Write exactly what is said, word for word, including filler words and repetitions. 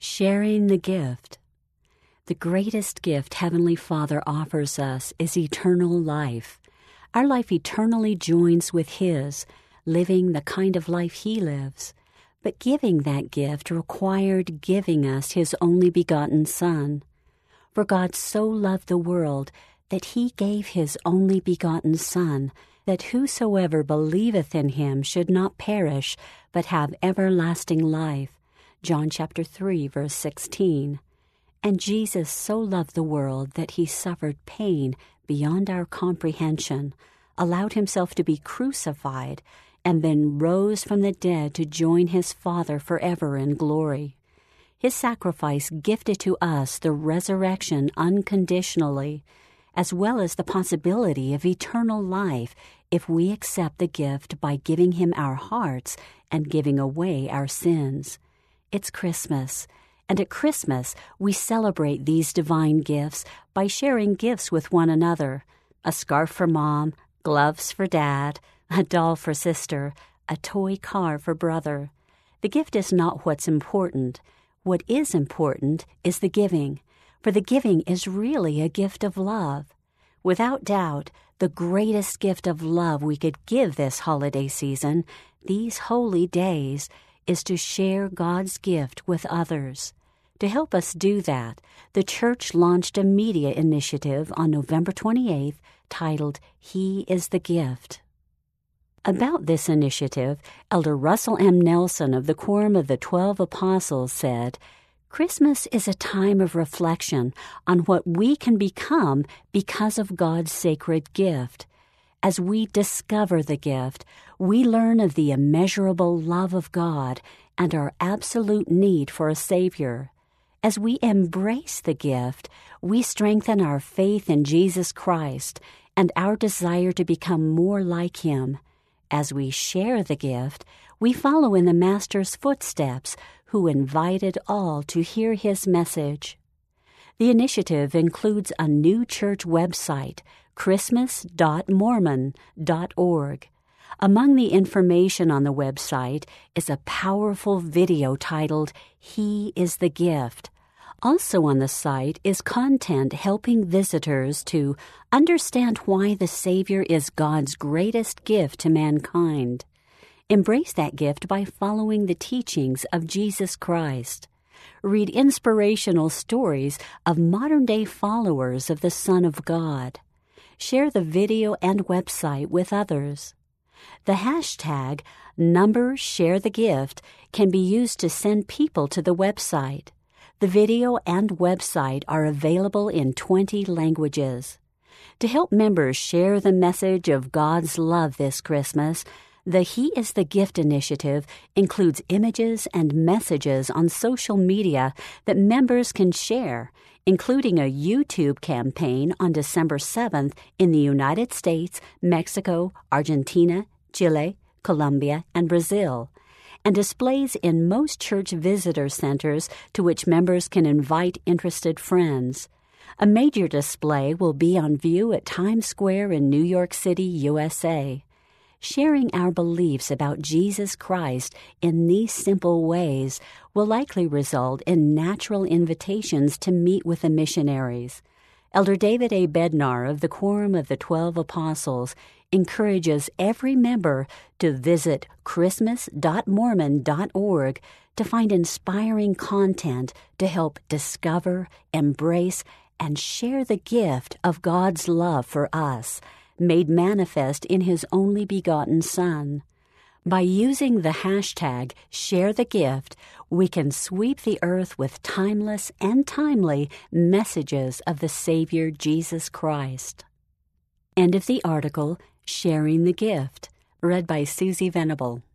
Sharing the gift. The greatest gift Heavenly Father offers us is eternal life. Our life eternally joins with His, living the kind of life He lives. But giving that gift required giving us His only begotten Son. For God so loved the world that He gave His only begotten Son, that whosoever believeth in Him should not perish, but have everlasting life. John chapter three, verse sixteen. And Jesus so loved the world that He suffered pain beyond our comprehension, allowed Himself to be crucified, and then rose from the dead to join His Father forever in glory. His sacrifice gifted to us the resurrection unconditionally, as well as the possibility of eternal life if we accept the gift by giving Him our hearts and giving away our sins. It's Christmas, and at Christmas we celebrate these divine gifts by sharing gifts with one another: a scarf for Mom, gloves for Dad, a doll for sister, a toy car for brother. The gift is not what's important. What is important is the giving, for the giving is really a gift of love. Without doubt, the greatest gift of love we could give this holiday season, these holy days, is to share God's gift with others. To help us do that, the Church launched a media initiative on November twenty-eighth titled, He is the Gift. About this initiative, Elder Russell M. Nelson of the Quorum of the Twelve Apostles said, Christmas is a time of reflection on what we can become because of God's sacred gift. As we discover the gift, we learn of the immeasurable love of God and our absolute need for a Savior. As we embrace the gift, we strengthen our faith in Jesus Christ and our desire to become more like Him. As we share the gift, we follow in the Master's footsteps, who invited all to hear His message. The initiative includes a new church website, christmas dot mormon dot org. Among the information on the website is a powerful video titled, He is the Gift. Also on the site is content helping visitors to understand why the Savior is God's greatest gift to mankind. Embrace that gift by following the teachings of Jesus Christ. Read inspirational stories of modern-day followers of the Son of God. Share the video and website with others. The hashtag #NumbersShareTheGift can be used to send people to the website. The video and website are available in twenty languages. To help members share the message of God's love this Christmas, the He is the Gift initiative includes images and messages on social media that members can share, including a YouTube campaign on December seventh in the United States, Mexico, Argentina, Chile, Colombia, and Brazil, and displays in most church visitor centers to which members can invite interested friends. A major display will be on view at Times Square in New York City, U S A. Sharing our beliefs about Jesus Christ in these simple ways will likely result in natural invitations to meet with the missionaries. Elder David A. Bednar of the Quorum of the Twelve Apostles encourages every member to visit christmas dot mormon dot org to find inspiring content to help discover, embrace, and share the gift of God's love for us, made manifest in His only begotten Son. By using the hashtag #ShareTheGift, we can sweep the earth with timeless and timely messages of the Savior Jesus Christ. End of the article, Sharing the Gift, read by Susie Venable.